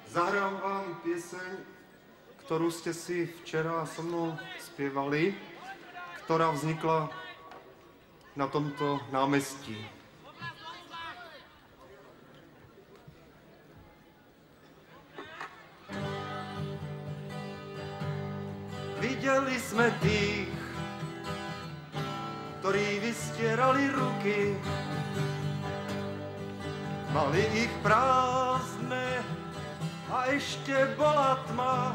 Zahrám vám pieseň, ktorú ste si včera so mnou spievali, ktorá vznikla na tomto námestí. Videli sme tých, ktorí vystierali ruky, mali ich prázdne a ešte bola tma.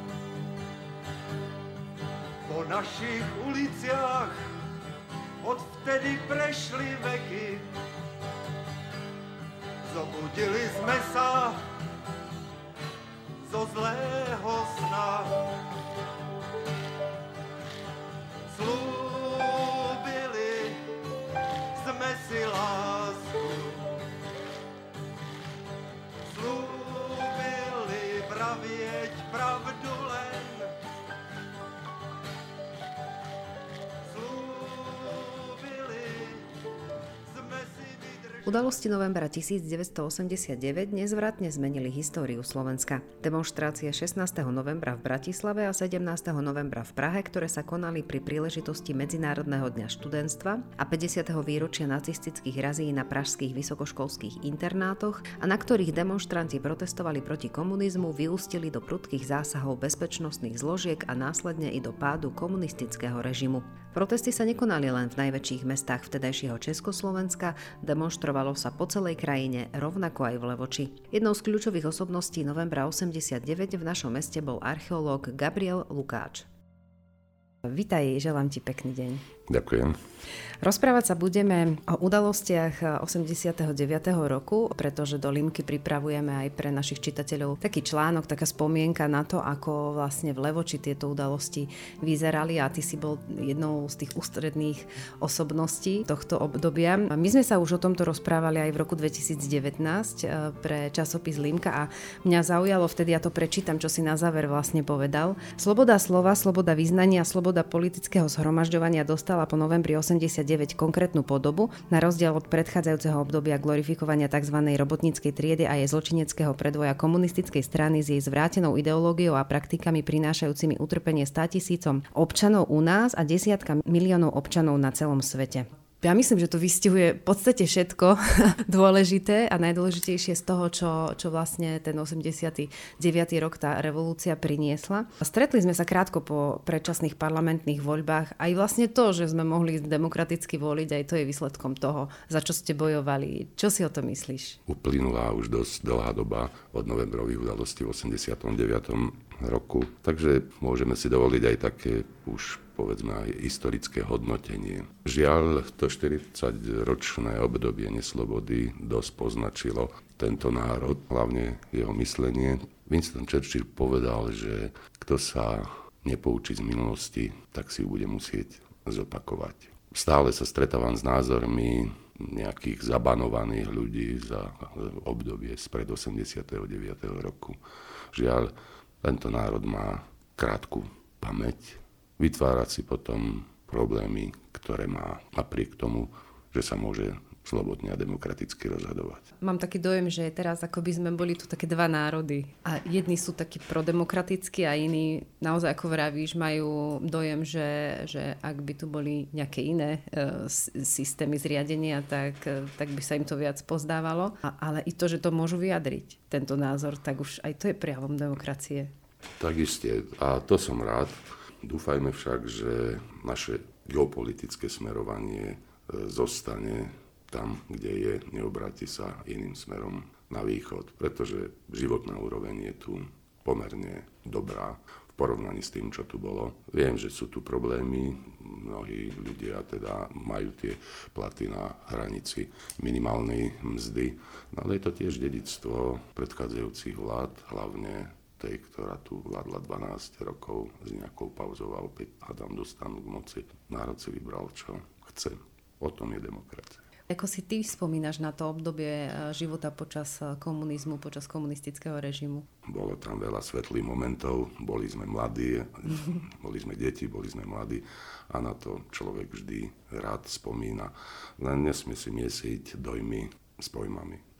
Po našich uliciach odvtedy prešli veky, zobudili sme sa zo zlého sna. Slúbili sme si lásku, slúbili pravieť pravdu len, slúbili sme si vydržať. Udalosti novembra 1989 nezvratne zmenili históriu Slovenska. Demonštrácie 16. novembra v Bratislave a 17. novembra v Prahe, ktoré sa konali pri príležitosti Medzinárodného dňa študentstva a 50. výročia nacistických razí na pražských vysokoškolských internátoch a na ktorých demonštranti protestovali proti komunizmu, vyústili do prudkých zásahov bezpečnostných zložiek a následne i do pádu komunistického režimu. Protesty sa nekonali len v najväčších mestách vtedajšieho Československa, demonštrovalo sa po celej krajine, rovnako aj v Levoči. Jednou z kľúčových osobností novembra 89 v našom meste bol archeológ Gabriel Lukáč. Vitaj, želám ti pekný deň. Ďakujem. Rozprávať sa budeme o udalostiach 89. roku, pretože do Limky pripravujeme aj pre našich čitateľov taký článok, taká spomienka na to, ako vlastne v Levoči tieto udalosti vyzerali a ty si bol jednou z tých ústredných osobností tohto obdobia. My sme sa už o tomto rozprávali aj v roku 2019 pre časopis Limka a mňa zaujalo vtedy, ja to prečítam, čo si na záver vlastne povedal. Sloboda slova, sloboda vyznania, sloboda politického zhromažďovania dostala po novembri 89 konkrétnu podobu, na rozdiel od predchádzajúceho obdobia glorifikovania tzv. Robotníckej triedy a jej zločineckého predvoja komunistickej strany s jej zvrátenou ideológiou a praktikami prinášajúcimi utrpenie 100 000 občanov u nás a desiatka miliónov občanov na celom svete. Ja myslím, že to vystihuje v podstate všetko dôležité a najdôležitejšie z toho, čo vlastne ten 89. rok tá revolúcia priniesla. Stretli sme sa krátko po predčasných parlamentných voľbách. Aj vlastne to, že sme mohli demokraticky voliť, aj to je výsledkom toho, za čo ste bojovali. Čo si o to myslíš? Uplynula už dosť dlhá doba od novembrových udalostí v 89. roku, takže môžeme si dovoliť aj také už povedzme aj historické hodnotenie. Žiaľ, to 40-ročné obdobie neslobody dosť poznačilo tento národ, hlavne jeho myslenie. Winston Churchill povedal, že kto sa nepoučí z minulosti, tak si ju bude musieť zopakovať. Stále sa stretávam s názormi nejakých zabanovaných ľudí za obdobie spred 89. roku. Žiaľ, tento národ má krátku pamäť, vytvárať si potom problémy, ktoré má napriek tomu, že sa môže slobodne a demokraticky rozhodovať. Mám taký dojem, že teraz ako by sme boli tu také dva národy. A jedni sú takí prodemokratickí a iní, naozaj ako vravíš, majú dojem, že ak by tu boli nejaké iné systémy zriadenia, tak by sa im to viac pozdávalo. Ale i to, že to môžu vyjadriť, tento názor, tak už aj to je prejavom demokracie. Tak isté. A to som rád. Dúfajme však, že naše geopolitické smerovanie zostane tam, kde je, neobráti sa iným smerom na východ, pretože životná úroveň je tu pomerne dobrá v porovnaní s tým, čo tu bolo. Viem, že sú tu problémy, mnohí ľudia teda majú tie platy na hranici minimálnej mzdy, no ale je to tiež dedičstvo predchádzajúcich vlád, hlavne tej, ktorá tu vládla 12 rokov s nejakou pauzou a opäť hádam dostanú k moci. Národ si vybral, čo chce. O tom je demokracia. Ako si ty spomínaš na to obdobie života počas komunizmu, počas komunistického režimu? Bolo tam veľa svetlých momentov, boli sme mladí, boli sme deti, boli sme mladí a na to človek vždy rád spomína. Len nesmie si miesiť dojmy s pojmami.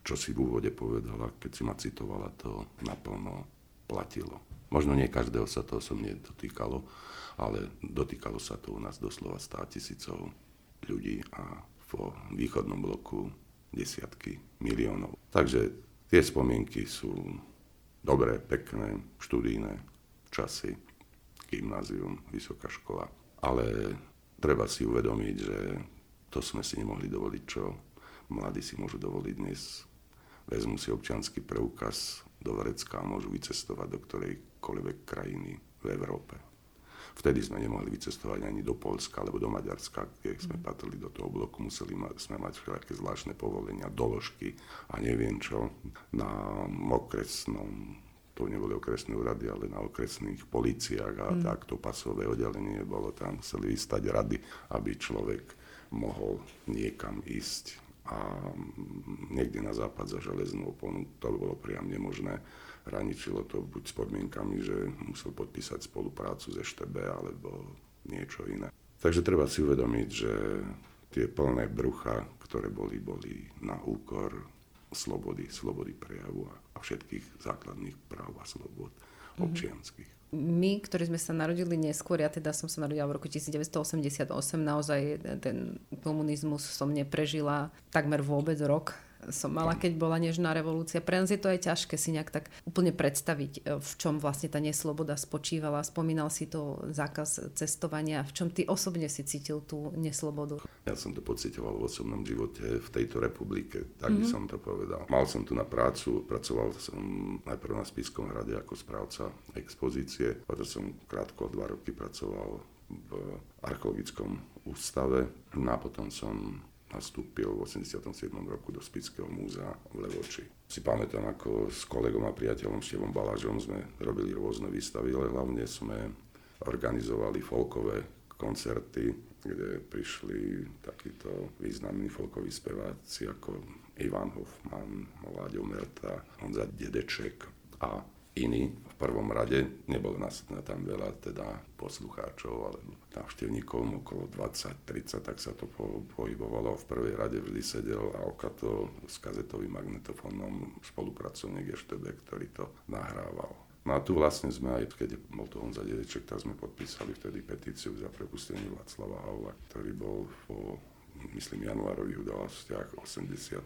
čo si v úvode povedala, keď si ma citovala, to naplno platilo. Možno nie každého sa to osobne dotýkalo, ale dotýkalo sa to u nás doslova 100 000 ľudí a vo východnom bloku desiatky miliónov. Takže tie spomienky sú dobré, pekné, študijné časy, gymnázium, vysoká škola. Ale treba si uvedomiť, že to sme si nemohli dovoliť, čo mladí si môžu dovoliť dnes. Vezmú si občiansky preukaz do Vrecka a môžu vycestovať do ktorejkoľvek krajiny v Európe. Vtedy sme nemohli vycestovať ani do Poľska alebo do Maďarska, kde sme patrili do toho bloku, sme mať všelijaké zvláštne povolenia, doložky a neviem čo. Na okresnom, to neboli okresné úrady, ale na okresných políciách a takto pasové oddelenie bolo tam, museli vystať rady, aby človek mohol niekam ísť. A niekde na západ za železnú oponu to bolo priam nemožné. Hraničilo to buď s podmienkami, že musel podpísať spoluprácu z EŠTB alebo niečo iné. Takže treba si uvedomiť, že tie plné brucha, ktoré boli na úkor slobody prejavu a všetkých základných práv a slobod občianskych. My, ktorí sme sa narodili neskôr, ja teda som sa narodila v roku 1988, naozaj ten komunizmus som neprežila takmer vôbec rok. Som mala, keď bola nežná revolúcia. Pre nás je to aj ťažké si nejak tak úplne predstaviť, v čom vlastne tá nesloboda spočívala. Spomínal si to zákaz cestovania. V čom ty osobne si cítil tú neslobodu? Ja som to pociťoval v osobnom živote v tejto republike, tak by som to povedal. Mal som tu na prácu, pracoval som najprv na Spišskom hrade ako správca expozície, potom som krátko 2 roky pracoval v archeologickom ústave, a potom som nastúpil v 87. roku do Spišského múzea v Levoči. Si pamätám, ako s kolegom a priateľom Števom Balážom sme robili rôzne výstavy, ale hlavne sme organizovali folkové koncerty, kde prišli takíto významní folkoví speváci ako Ivan Hofman, Láďo Merta, Honza Dedeček a iní. V prvom rade nebolo nás tam veľa teda poslucháčov alebo návštevníkov, okolo 20-30, tak sa to pohybovalo. V prvej rade vždy sedel Alkato s kazetovým magnetofónom, spolupracovník EŠTB, ktorý to nahrával. No a tu vlastne sme aj, keď bol to Honza Dedeček, tak sme podpísali vtedy petíciu za prepustenie Václava Havla, ktorý bol po januárových udalostiach 89.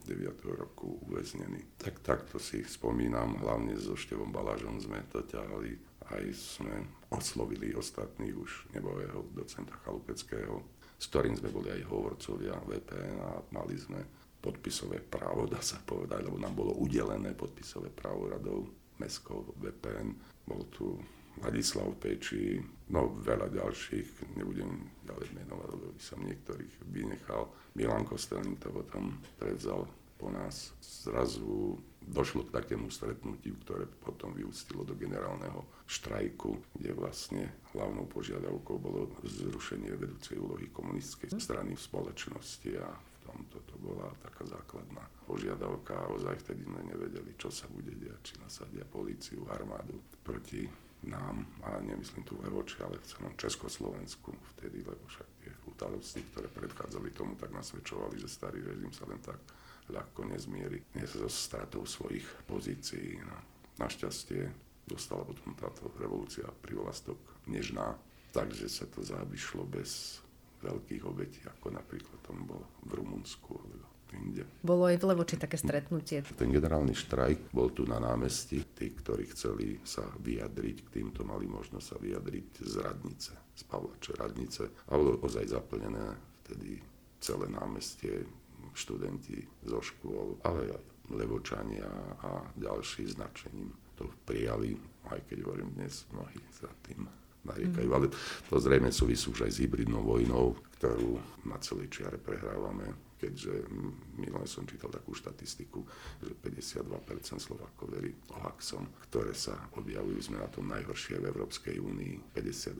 roku uväznený. Takto si spomínam, hlavne so Števom Balážom sme to ťahali, aj sme oslovili ostatných už nebového docenta Chalupeckého, s ktorým sme boli aj hovorcovia VPN a mali sme podpisové právo, dá sa povedať, lebo nám bolo udelené podpisové právo radou mestskou VPN. Bol tu Ladislav Peči, no veľa ďalších, nebudem ďalej menovať, lebo by som niektorých vynechal. Milan Kostelník to potom prevzal po nás. Zrazu došlo k takému stretnutiu, ktoré potom vyústilo do generálneho štrajku, kde vlastne hlavnou požiadavkou bolo zrušenie vedúcej úlohy komunistickej strany v spoločnosti a v tomto to bola taká základná požiadavka a ozaj vtedy sme nevedeli, čo sa bude diať, či nasadia políciu, armádu proti nám, a nemyslím tu v Levoči, ale v celom Československu vtedy, lebo však tie udalosti, ktoré predchádzali tomu, tak nasvedčovali, že starý režim sa len tak ľahko nezmierí so stratou svojich pozícií. No, našťastie dostala potom táto revolúcia privlastok nežná, takže sa to zaobišlo bez veľkých obetí, ako napríklad tomu bolo v Rumunsku alebo inde. Bolo aj v Levoči také stretnutie. Ten generálny štrajk bol tu na námestí. Tí, ktorí chceli sa vyjadriť, k týmto mali možnosť sa vyjadriť z radnice, z Pavlače radnice. A bolo ozaj zaplnené vtedy celé námestie, študenti zo škôl, ale aj Levočania a ďalší značením to prijali, aj keď hovorím dnes mnohí za tým nariekajú. Ale to zrejme súvisí už aj s hybridnou vojnou, ktorú na celej čiare prehrávame, keďže minulé som čítal takú štatistiku, že 52% Slovákov verí hoaxom, ktoré sa objavujú, sme na tom najhoršie v Európskej únii.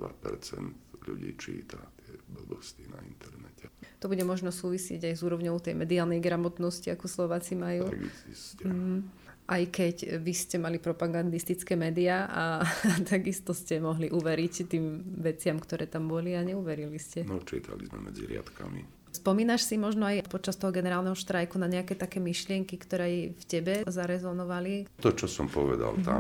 52% ľudí číta tie blbosti na internete. To bude možno súvisieť aj s úrovňou tej mediálnej gramotnosti, ako Slováci majú. Tak isté. Aj keď vy ste mali propagandistické médiá a takisto ste mohli uveriť tým veciam, ktoré tam boli a neuverili ste. No, čítali sme medzi riadkami. Spomínaš si možno aj počas toho generálneho štrajku na nejaké také myšlienky, ktoré v tebe zarezonovali? To, čo som povedal, tam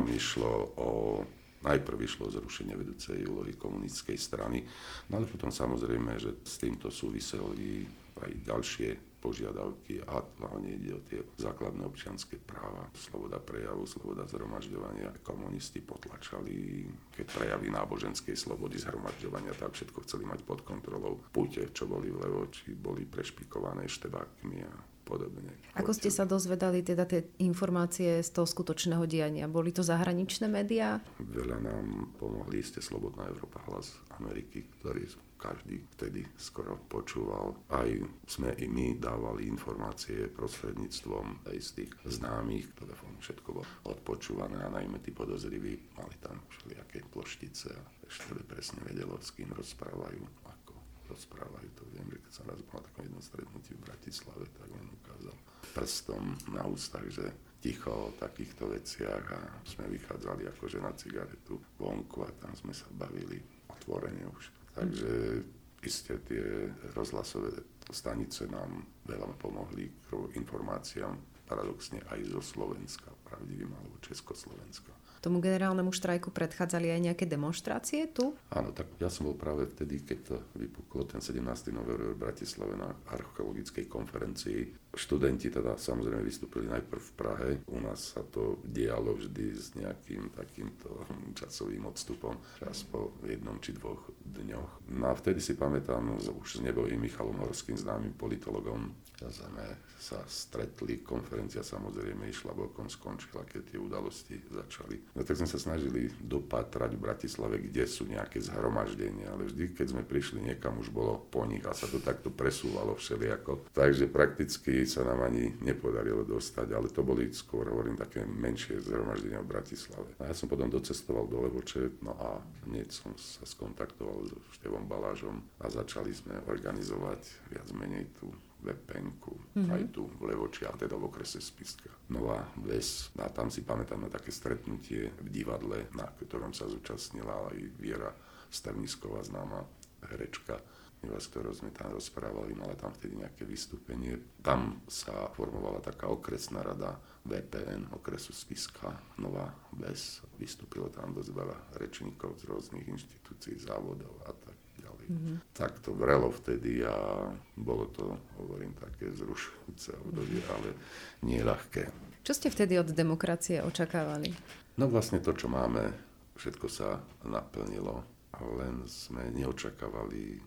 najprv išlo o zrušenie vedúcej úlohy komunistickej strany, no ale potom samozrejme, že s týmto súviseli aj ďalšie požiadavky a hlavne ide o tie základné občianske práva, sloboda prejavu, sloboda zhromažďovania. Komunisti potlačali, keď prejavy náboženskej slobody zhromažďovania, tak všetko chceli mať pod kontrolou. Púte, čo boli vlevo, či boli prešpikované štebákmi a podobne. Ako ste sa dozvedali teda tie informácie z toho skutočného diania? Boli to zahraničné médiá? Veľa nám pomohli ste Slobodná Európa, Hlas Ameriky, ktorý každý vtedy skoro počúval. Aj sme i my dávali informácie prostredníctvom aj z tých známych, telefón, všetko bolo odpočúvané a najmä tí podozriví mali tam všelijaké ploštice a ešte presne vedelo, s kým rozprávajú, ako rozprávajú. To viem, že keď som raz bol na takom jednom stretnutí v Bratislave, tak on ukázal prstom na ústach, že ticho o takýchto veciach a sme vychádzali akože na cigaretu vonku a tam sme sa bavili otvorene už. Takže isté tie rozhlasové stanice nám veľa pomohli k informáciám, paradoxne aj zo Slovenska, pravdivým alebo Československa. Tomu generálnemu štrajku predchádzali aj nejaké demonštrácie tu? Áno, tak ja som bol práve vtedy, keď to vypuklo ten 17. november v Bratislave na archeologickej konferencii. Študenti teda samozrejme vystúpili najprv v Prahe. U nás sa to dialo vždy s nejakým takýmto časovým odstupom, čas po jednom či dvoch dňoch. No a vtedy si pamätám už s nebovým Michalom Horským, známym politologom, sme sa stretli, konferencia samozrejme išla bokom, skončila, keď tie udalosti začali. No tak sme sa snažili dopatrať v Bratislave, kde sú nejaké zhromaždenia, ale vždy, keď sme prišli niekam, už bolo po nich a sa to takto presúvalo všelijako. Takže prakticky sa nám ani nepodarilo dostať, ale to boli skôr, hovorím, také menšie zhromaždenia v Bratislave. A ja som potom docestoval do Levoče, no a hneď som sa skontaktoval so Števom Balážom a začali sme organizovať viac menej tú VPN-ku, aj tu v Levoči, a teda v okrese Spišská Nová Ves. A tam si pamätám na také stretnutie v divadle, na ktorom sa zúčastnila aj Viera Strnisková, známa herečka, s ktorou sme tam rozprávali, mala tam vtedy nejaké vystúpenie. Tam sa formovala taká okresná rada VPN, okresu Spišská Nová Ves. Vystúpilo tam dosť veľa rečníkov z rôznych inštitúcií, závodov a tak ďalej. Tak to vrelo vtedy a bolo to, hovorím, také zrušujúce obdobie, ale nie ľahké. Čo ste vtedy od demokracie očakávali? No vlastne to, čo máme, všetko sa naplnilo, len sme neočakávali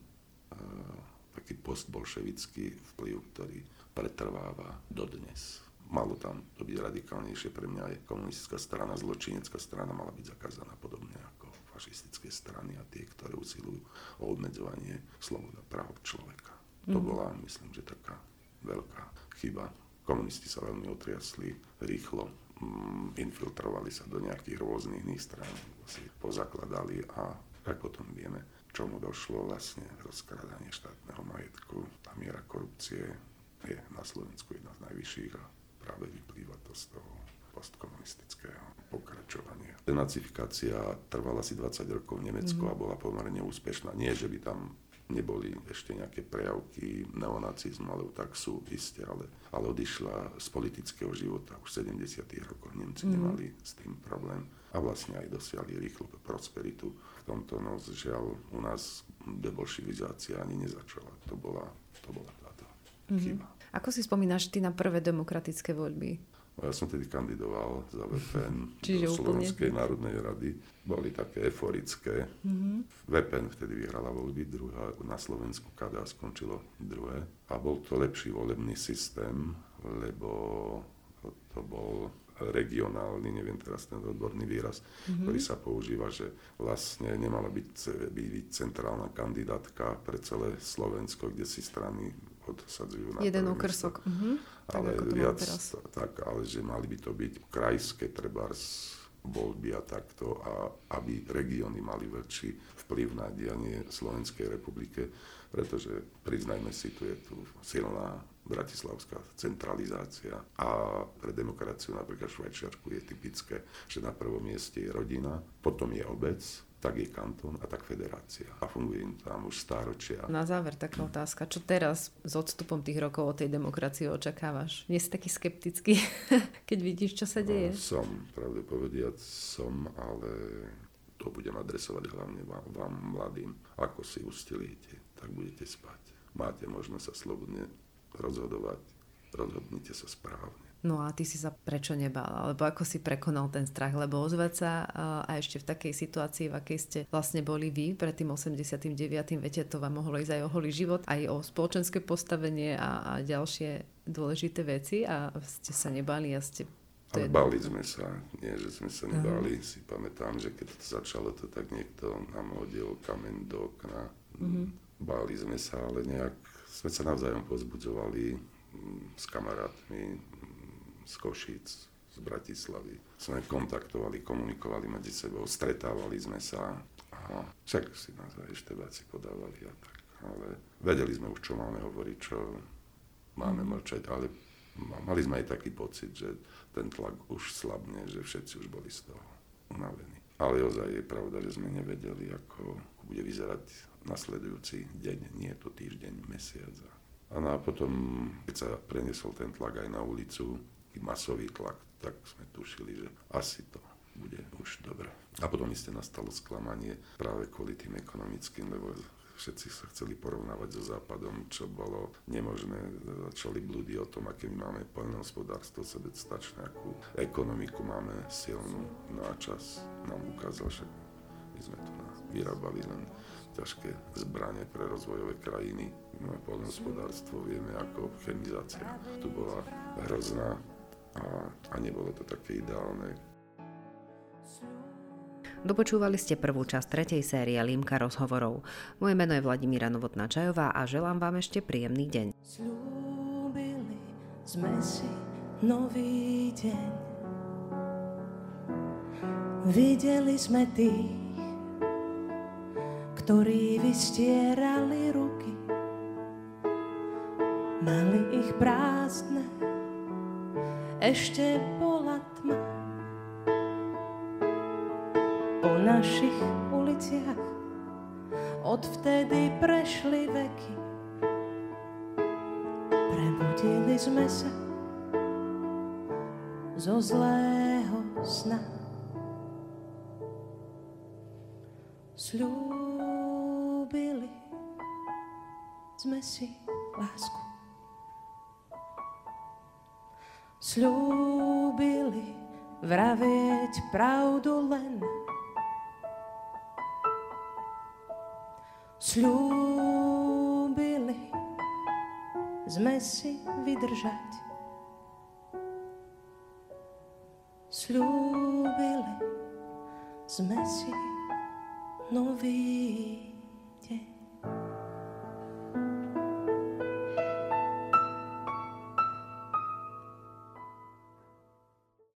taký postbolševický vplyv, ktorý pretrváva dodnes. Malo tam to byť radikálnejšie, pre mňa je komunistická strana, zločinecká strana mala byť zakázaná podobne ako fašistické strany a tie, ktoré usilujú o obmedzovanie sloboda práv človeka. To bola, myslím, že taká veľká chyba. Komunisti sa veľmi otriasli rýchlo, infiltrovali sa do nejakých rôznych iných strán, si pozakladali a tak potom vieme, k čomu došlo vlastne rozkrádanie štátneho majetku. Tá miera korupcie je na Slovensku jedna z najvyšších a práve vyplýva to z toho postkomunistického pokračovania. Denacifikácia trvala asi 20 rokov v Nemecku a bola pomerne úspešná. Nie, že by tam neboli ešte nejaké prejavky neonacizmu, ale tak sú isté, ale odišla z politického života už v 70. rokoch. Nemci nemali s tým problém a vlastne aj dosiahli rýchlu prosperitu. V tomto žiaľ u nás debolševizácia ani nezačala. To bola táto chyba. Ako si spomínaš ty na prvé demokratické voľby? Ja som tedy kandidoval za VPN Čiže do Slovenskej národnej rady. Boli také euforické. VPN vtedy vyhrala voľby, druhá na Slovensku KDA skončilo druhé. A bol to lepší volebný systém, lebo to bol regionálny, neviem teraz ten odborný výraz, ktorý sa používa, že vlastne nemala byť centrálna kandidátka pre celé Slovensko, kde si strany odsadzujú na jeden okrsok. Ale viac tak, ale že mali by to byť krajské trebárs voľby a takto, a aby regióny mali väčší vplyv na dianie Slovenskej republike, pretože priznajme si, tu je tu silná bratislavská centralizácia a pre demokraciu napríklad v Švajčiarsku je typické, že na prvom mieste je rodina, potom je obec tak je kantón a tak federácia. A funguje im tam už stáročia. Na záver taká otázka. Čo teraz s odstupom tých rokov od tej demokracie očakávaš? Nie si taký skeptický, keď vidíš, čo sa deje? Pravde povediac, ale to budem adresovať hlavne vám mladým. Ako si ustilíte, tak budete spať. Máte možnosť sa slobodne rozhodovať. Rozhodnite sa správne. No a ty si sa prečo nebál? Alebo ako si prekonal ten strach? Lebo ozvať sa a ešte v takej situácii, v akej ste vlastne boli vy pred tým 89. Viete, to vám mohlo ísť aj o holý život, aj o spoločenské postavenie a ďalšie dôležité veci a ste sa nebáli a ste... Ale báli sme sa, nie, že sme sa nebáli. Si pamätám, že keď to začalo, to tak niekto nám hodil kameň do okna. Báli sme sa, ale nejak sme sa navzájom pozbudzovali s kamarátmi z Košíc, z Bratislavy. Sme kontaktovali, komunikovali medzi sebou, stretávali sme sa. A však si nás aj eštebáci podávali a tak. Ale vedeli sme už, čo máme hovoriť, čo máme mlčať, ale mali sme aj taký pocit, že ten tlak už slabne, že všetci už boli z toho unavení. Ale ozaj je pravda, že sme nevedeli, ako bude vyzerať nasledujúci deň, nie to týždeň, mesiac. A potom, keď sa preniesol ten tlak aj na ulicu, masový tlak, tak sme tušili, že asi to bude už dobre. A potom isté nastalo sklamanie práve kvôli tým ekonomickým, lebo všetci sa chceli porovnávať so Západom, čo bolo nemožné. Začali blúdy o tom, aké my máme poľnohospodárstvo sebestačné, akú ekonomiku máme silnú. No a čas nám ukázal, že my sme tu vyrábali len ťažké zbrane pre rozvojové krajiny. No a poľnohospodárstvo vieme, ako chemizácia tu bola hrozná. A nebolo to také ideálne. Dopočúvali ste prvú časť 3. série Límka rozhovorov. Moje meno je Vladimíra Novotná-Čajová a želám vám ešte príjemný deň. Sľúbili sme si nový deň. Videli sme tých, ktorí vystierali ruky. Mali ich prázdne, ešte bola tma. Po našich uliciach odvtedy prešli veky. Prebudili sme sa zo zlého sna. Sľúbili sme si lásku. Sľúbili vravieť pravdu len. Sľúbili sme si vydržať. Sľúbili sme si nový deň.